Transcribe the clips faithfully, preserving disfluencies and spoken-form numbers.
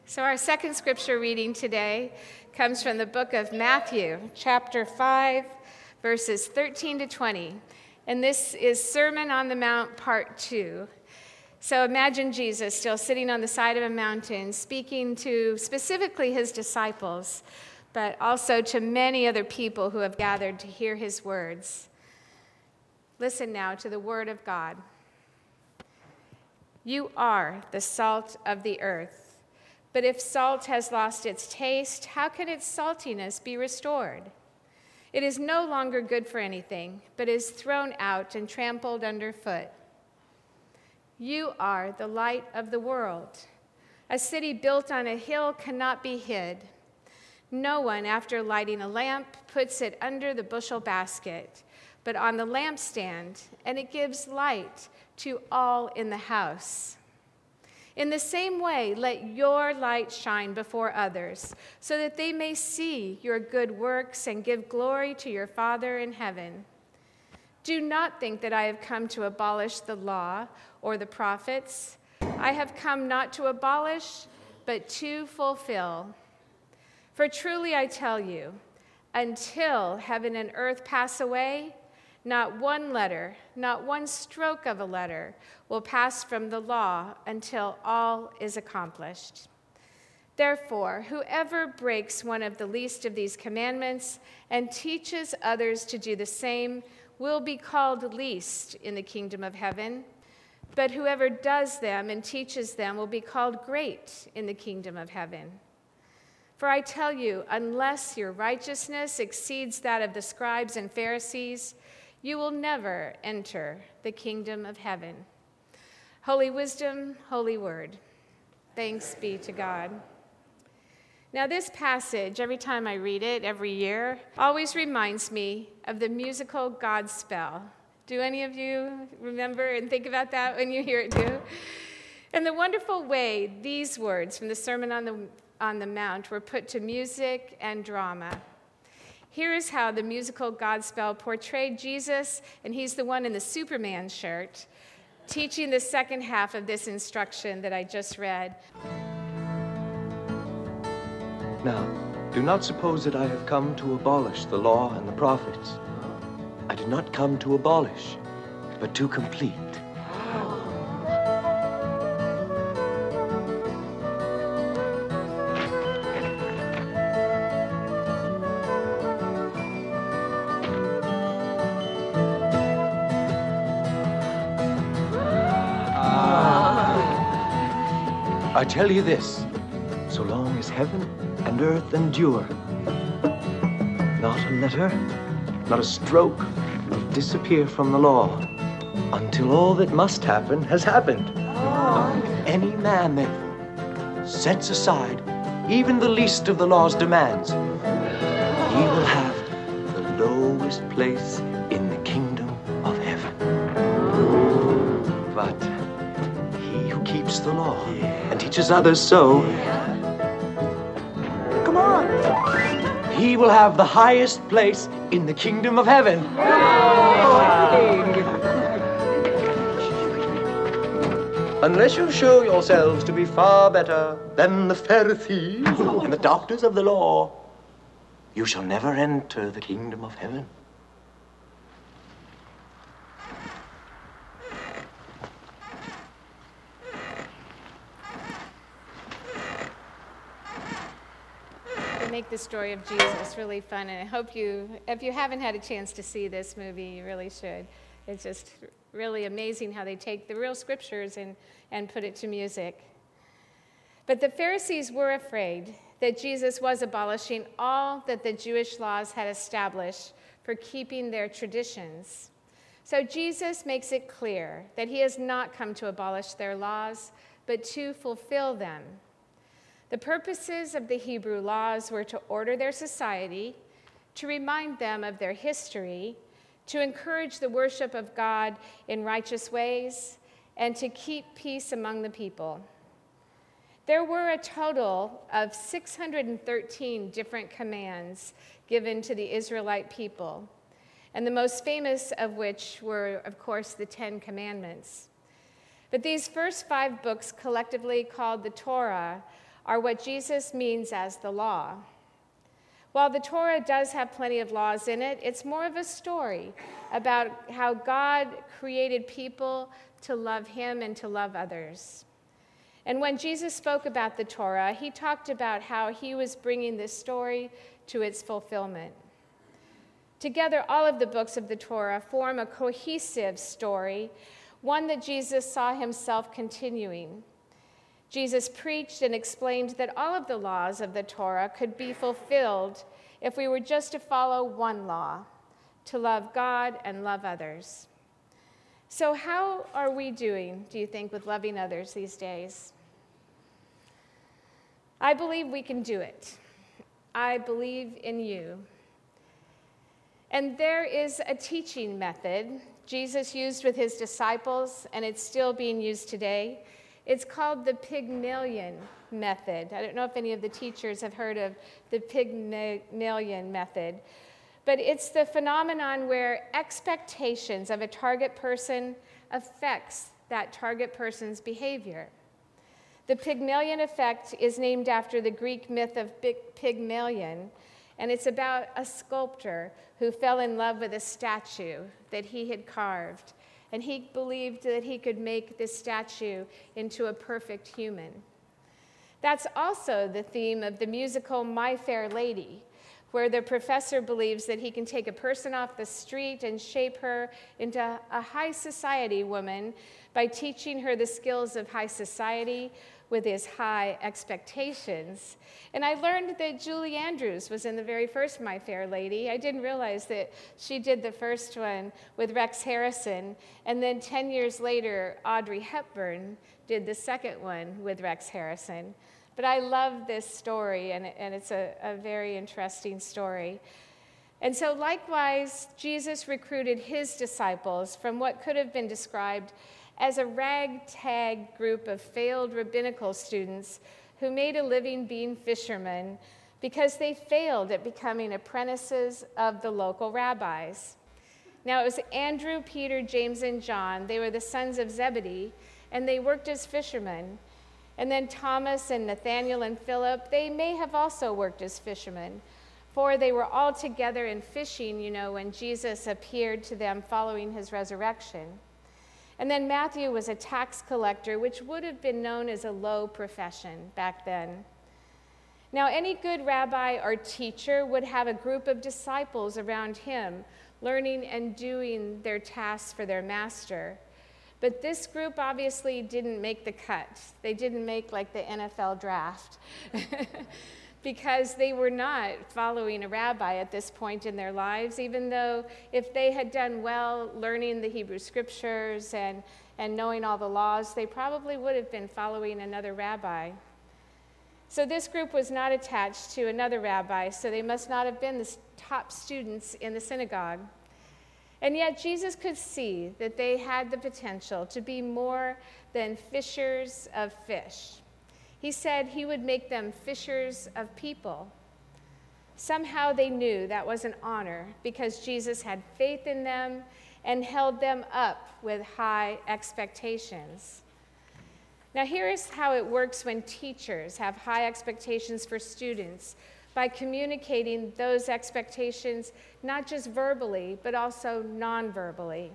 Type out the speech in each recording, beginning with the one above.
So our second scripture reading today comes from the book of Matthew, chapter five, verses thirteen to twenty. And this is Sermon on the Mount, part two. So imagine Jesus still sitting on the side of a mountain, speaking to specifically his disciples, but also to many other people who have gathered to hear his words. Listen now to the word of God. You are the salt of the earth. But if salt has lost its taste, how can its saltiness be restored? It is no longer good for anything, but is thrown out and trampled underfoot. You are the light of the world. A city built on a hill cannot be hid. No one, after lighting a lamp, puts it under the bushel basket, but on the lampstand, and it gives light to all in the house. In the same way, let your light shine before others, so that they may see your good works and give glory to your Father in heaven. Do not think that I have come to abolish the law or the prophets. I have come not to abolish, but to fulfill. For truly I tell you, until heaven and earth pass away, not one letter, not one stroke of a letter will pass from the law until all is accomplished. Therefore, whoever breaks one of the least of these commandments and teaches others to do the same will be called least in the kingdom of heaven. But whoever does them and teaches them will be called great in the kingdom of heaven. For I tell you, unless your righteousness exceeds that of the scribes and Pharisees, you will never enter the kingdom of heaven. Holy wisdom, holy word. Thanks be to God. Now this passage, every time I read it, every year, always reminds me of the musical Godspell. Do any of you remember and think about that when you hear it too? And the wonderful way these words from the Sermon on the, on the Mount were put to music and drama. Here is how the musical Godspell portrayed Jesus, and he's the one in the Superman shirt, teaching the second half of this instruction that I just read. Now, do not suppose that I have come to abolish the law and the prophets. I did not come to abolish, but to complete. I tell you this, so long as heaven and earth endure, not a letter, not a stroke will disappear from the law until all that must happen has happened. Oh. Any man, therefore, sets aside even the least of the law's demands, he will have the lowest place in the kingdom of heaven. But he who keeps the law and teaches others so, come on, he will have the highest place in the kingdom of heaven. Unless you show yourselves to be far better than the Pharisees and the doctors of the law, you shall never enter the kingdom of heaven. Make the story of Jesus really fun, and I hope you, if you haven't had a chance to see this movie, you really should. It's just really amazing how they take the real scriptures and, and put it to music. But the Pharisees were afraid that Jesus was abolishing all that the Jewish laws had established for keeping their traditions. So Jesus makes it clear that he has not come to abolish their laws, but to fulfill them. The purposes of the Hebrew laws were to order their society, to remind them of their history, to encourage the worship of God in righteous ways, and to keep peace among the people. There were a total of six hundred thirteen different commands given to the Israelite people, and the most famous of which were, of course, the Ten Commandments. But these first five books, collectively called the Torah, are what Jesus means as the law. While the Torah does have plenty of laws in it, it's more of a story about how God created people to love him and to love others. And when Jesus spoke about the Torah, he talked about how he was bringing this story to its fulfillment. Together, all of the books of the Torah form a cohesive story, one that Jesus saw himself continuing. Jesus preached and explained that all of the laws of the Torah could be fulfilled if we were just to follow one law, to love God and love others. So how are we doing, do you think, with loving others these days? I believe we can do it. I believe in you. And there is a teaching method Jesus used with his disciples, and it's still being used today. It's called the Pygmalion method. I don't know if any of the teachers have heard of the Pygmalion method, but it's the phenomenon where expectations of a target person affects that target person's behavior. The Pygmalion effect is named after the Greek myth of Pygmalion, and it's about a sculptor who fell in love with a statue that he had carved. And he believed that he could make this statue into a perfect human. That's also the theme of the musical My Fair Lady, where the professor believes that he can take a person off the street and shape her into a high society woman by teaching her the skills of high society with his high expectations. And I learned that Julie Andrews was in the very first My Fair Lady. I didn't realize that she did the first one with Rex Harrison, and then ten years later, Audrey Hepburn did the second one with Rex Harrison. But I love this story, and, and it's a, a very interesting story. And so likewise, Jesus recruited his disciples from what could have been described as a ragtag group of failed rabbinical students who made a living being fishermen because they failed at becoming apprentices of the local rabbis. Now, it was Andrew, Peter, James, and John. They were the sons of Zebedee, and they worked as fishermen. And then Thomas and Nathaniel and Philip, they may have also worked as fishermen, for they were all together in fishing, you know, when Jesus appeared to them following his resurrection. And then Matthew was a tax collector, which would have been known as a low profession back then. Now, any good rabbi or teacher would have a group of disciples around him, learning and doing their tasks for their master. But this group obviously didn't make the cut. They didn't make like the N F L draft because they were not following a rabbi at this point in their lives, even though if they had done well learning the Hebrew scriptures and, and knowing all the laws, they probably would have been following another rabbi. So this group was not attached to another rabbi, so they must not have been the top students in the synagogue. And yet Jesus could see that they had the potential to be more than fishers of fish. He said he would make them fishers of people. Somehow they knew that was an honor because Jesus had faith in them and held them up with high expectations. Now here's how it works when teachers have high expectations for students, by communicating those expectations not just verbally, but also non-verbally.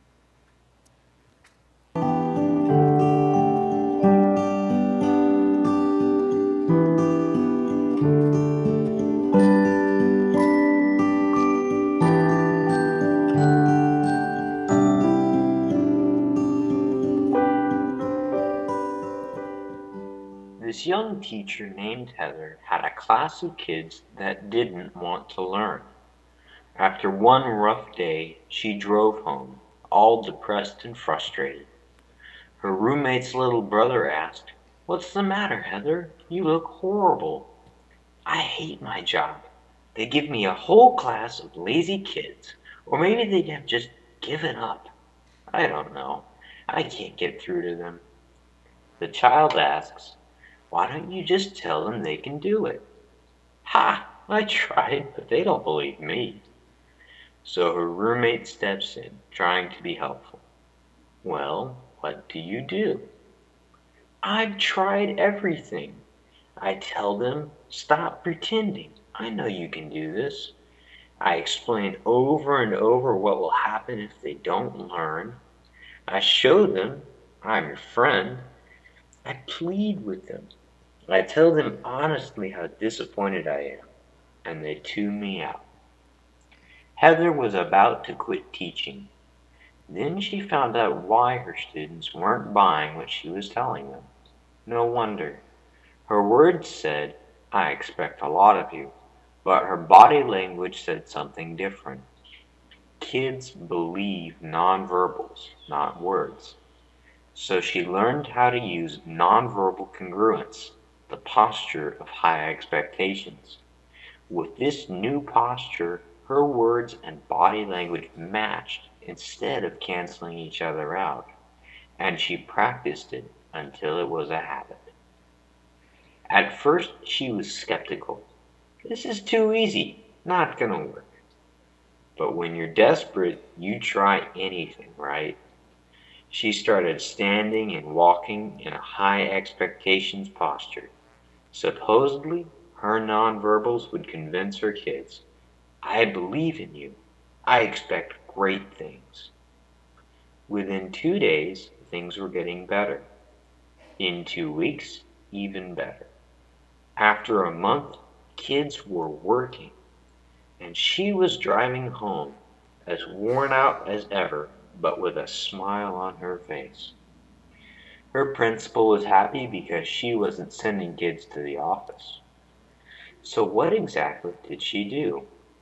This young teacher named Heather had a class of kids that didn't want to learn. After one rough day, she drove home, all depressed and frustrated. Her roommate's little brother asked, "What's the matter, Heather? You look horrible." "I hate my job. They give me a whole class of lazy kids, or maybe they'd have just given up. I don't know. I can't get through to them." The child asks, "Why don't you just tell them they can do it?" "Ha! I tried, but they don't believe me." So her roommate steps in, trying to be helpful. "Well, what do you do?" "I've tried everything. I tell them, stop pretending. I know you can do this. I explain over and over what will happen if they don't learn. I show them I'm your friend. I plead with them. I tell them honestly how disappointed I am, and they tune me out. Heather was about to quit teaching. Then she found out why her students weren't buying what she was telling them. No wonder. Her words said, I expect a lot of you, but her body language said something different. Kids believe nonverbals, not words. So she learned how to use nonverbal congruence, the posture of high expectations. With this new posture, her words and body language matched instead of canceling each other out, and she practiced it until it was a habit. At first, she was skeptical. This is too easy, not gonna work. But when you're desperate, you try anything, right? She started standing and walking in a high expectations posture. Supposedly, her nonverbals would convince her kids, I believe in you. I expect great things. Within two days, things were getting better. In two weeks, even better. After a month, kids were working, and she was driving home, as worn out as ever, but with a smile on her face. Her principal was happy because she wasn't sending kids to the office. So what exactly did she do?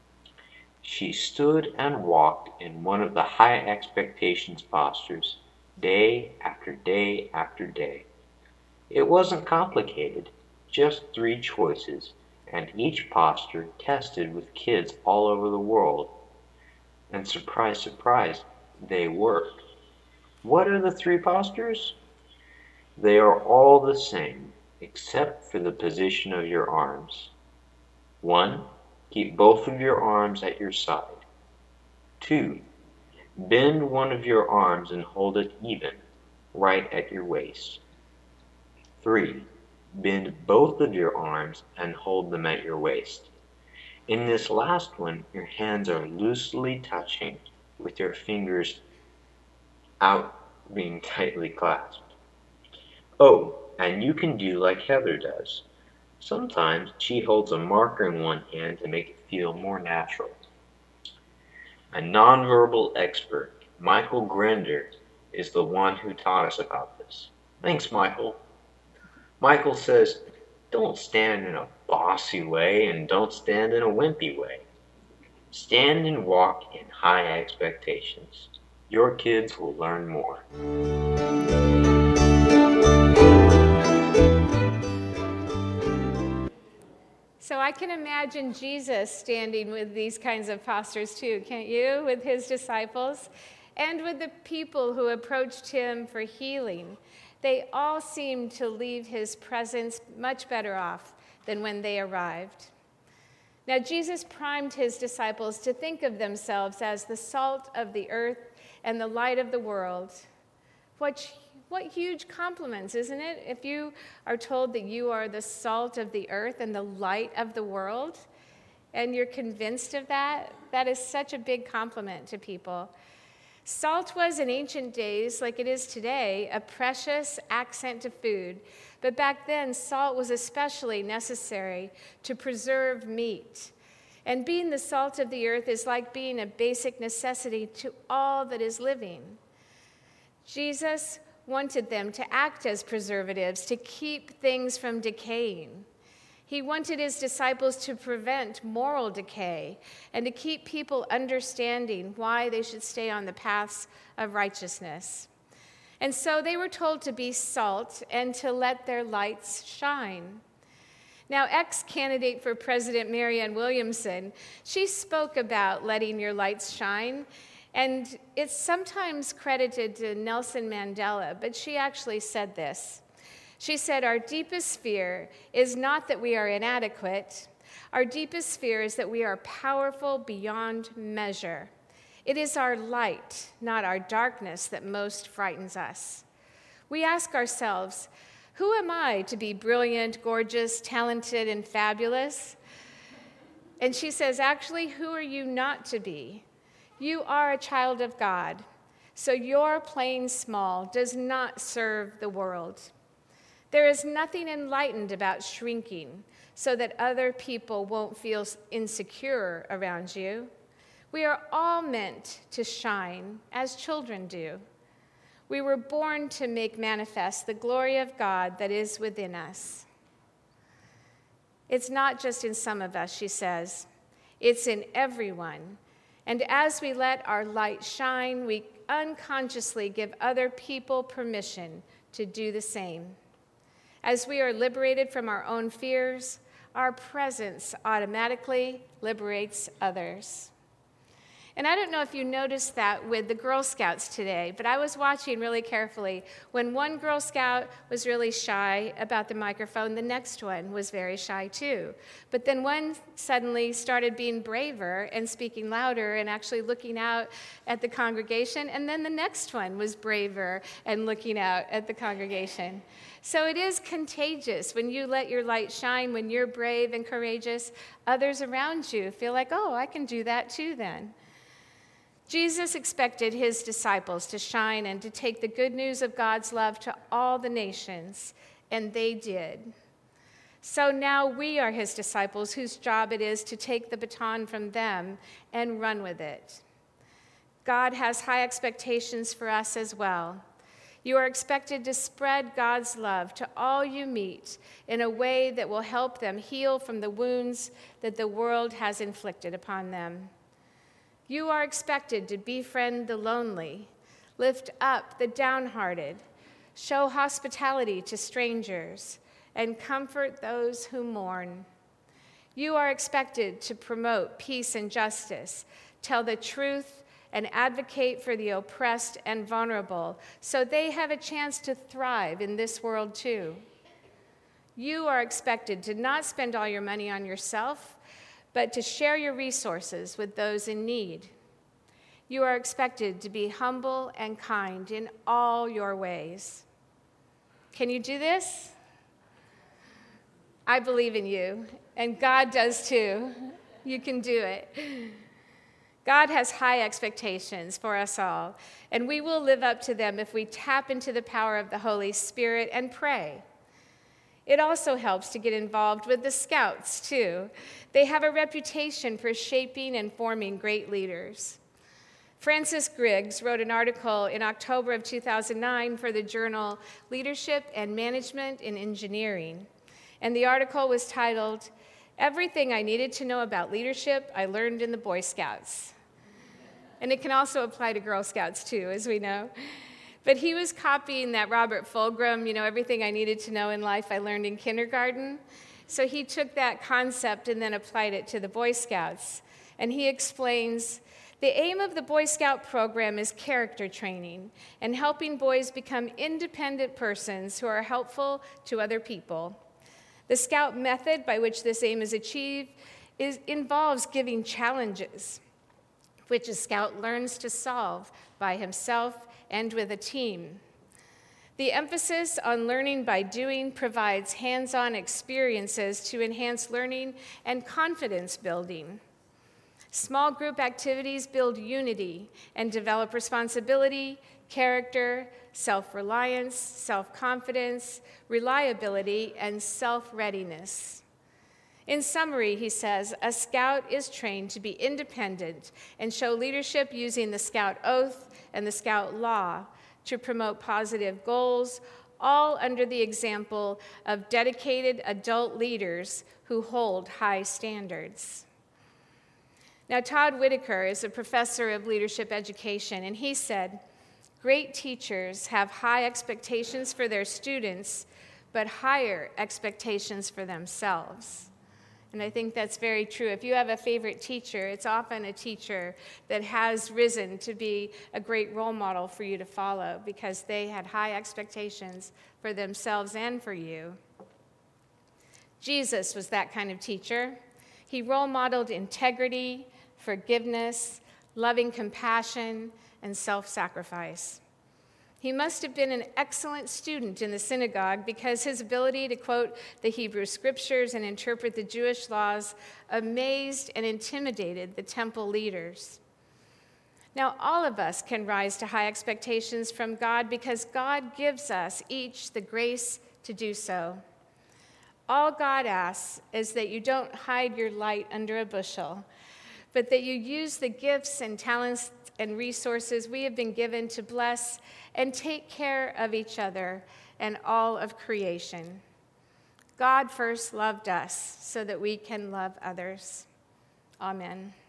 She stood and walked in one of the high expectations postures, day after day after day. It wasn't complicated, just three choices, and each posture tested with kids all over the world. And surprise, surprise, they worked. What are the three postures? They are all the same, except for the position of your arms. One, keep both of your arms at your side. Two, bend one of your arms and hold it even, right at your waist. Three, bend both of your arms and hold them at your waist. In this last one, your hands are loosely touching, with your fingers out being tightly clasped. Oh, and you can do like Heather does. Sometimes she holds a marker in one hand to make it feel more natural. A nonverbal expert, Michael Grender, is the one who taught us about this. Thanks, Michael. Michael says, don't stand in a bossy way and don't stand in a wimpy way. Stand and walk in high expectations. Your kids will learn more. So I can imagine Jesus standing with these kinds of postures too, can't you? With his disciples and with the people who approached him for healing. They all seemed to leave his presence much better off than when they arrived. Now, Jesus primed his disciples to think of themselves as the salt of the earth and the light of the world. What, what huge compliments, isn't it? If you are told that you are the salt of the earth and the light of the world, and you're convinced of that, that is such a big compliment to people. Salt was in ancient days, like it is today, a precious accent to food. But back then, salt was especially necessary to preserve meat. And being the salt of the earth is like being a basic necessity to all that is living. Jesus wanted them to act as preservatives, to keep things from decaying. He wanted his disciples to prevent moral decay and to keep people understanding why they should stay on the paths of righteousness. And so they were told to be salt and to let their lights shine. Now, ex-candidate for president Marianne Williamson, she spoke about letting your lights shine, and it's sometimes credited to Nelson Mandela, but she actually said this. She said, our deepest fear is not that we are inadequate. Our deepest fear is that we are powerful beyond measure. It is our light, not our darkness, that most frightens us. We ask ourselves, Who am I to be brilliant, gorgeous, talented, and fabulous? And she says, actually, who are you not to be? You are a child of God, so your plain small does not serve the world. There is nothing enlightened about shrinking so that other people won't feel insecure around you. We are all meant to shine as children do. We were born to make manifest the glory of God that is within us. It's not just in some of us, she says. It's in everyone. And as we let our light shine, we unconsciously give other people permission to do the same. As we are liberated from our own fears, our presence automatically liberates others. And I don't know if you noticed that with the Girl Scouts today, but I was watching really carefully. When one Girl Scout was really shy about the microphone, the next one was very shy too. But then one suddenly started being braver and speaking louder and actually looking out at the congregation, and then the next one was braver and looking out at the congregation. So it is contagious when you let your light shine, when you're brave and courageous, others around you feel like, oh, I can do that too then. Jesus expected his disciples to shine and to take the good news of God's love to all the nations, and they did. So now we are his disciples whose job it is to take the baton from them and run with it. God has high expectations for us as well. You are expected to spread God's love to all you meet in a way that will help them heal from the wounds that the world has inflicted upon them. You are expected to befriend the lonely, lift up the downhearted, show hospitality to strangers, and comfort those who mourn. You are expected to promote peace and justice, tell the truth, and advocate for the oppressed and vulnerable so they have a chance to thrive in this world too. You are expected to not spend all your money on yourself, but to share your resources with those in need. You are expected to be humble and kind in all your ways. Can you do this? I believe in you, and God does too. You can do it. God has high expectations for us all, and we will live up to them if we tap into the power of the Holy Spirit and pray. It also helps to get involved with the Scouts, too. They have a reputation for shaping and forming great leaders. Francis Griggs wrote an article in October of two thousand nine for the journal Leadership and Management in Engineering, and the article was titled, "Everything I Needed to Know About Leadership I Learned in the Boy Scouts." And it can also apply to Girl Scouts, too, as we know. But he was copying that Robert Fulghum, you know, everything I needed to know in life I learned in kindergarten. So he took that concept and then applied it to the Boy Scouts. And he explains, the aim of the Boy Scout program is character training and helping boys become independent persons who are helpful to other people. The Scout method by which this aim is achieved is, involves giving challenges, which a Scout learns to solve by himself and with a team. The emphasis on learning by doing provides hands-on experiences to enhance learning and confidence building. Small group activities build unity and develop responsibility, character, self-reliance, self-confidence, reliability, and self-readiness. In summary, he says, a Scout is trained to be independent and show leadership using the Scout oath and the Scout law to promote positive goals, all under the example of dedicated adult leaders who hold high standards. Now, Todd Whitaker is a professor of leadership education, and he said, great teachers have high expectations for their students, but higher expectations for themselves. And I think that's very true. If you have a favorite teacher, it's often a teacher that has risen to be a great role model for you to follow because they had high expectations for themselves and for you. Jesus was that kind of teacher. He role modeled integrity, forgiveness, loving compassion, and self-sacrifice. He must have been an excellent student in the synagogue because his ability to quote the Hebrew scriptures and interpret the Jewish laws amazed and intimidated the temple leaders. Now, all of us can rise to high expectations from God because God gives us each the grace to do so. All God asks is that you don't hide your light under a bushel, but that you use the gifts and talents and resources we have been given to bless and take care of each other and all of creation. God first loved us so that we can love others. Amen.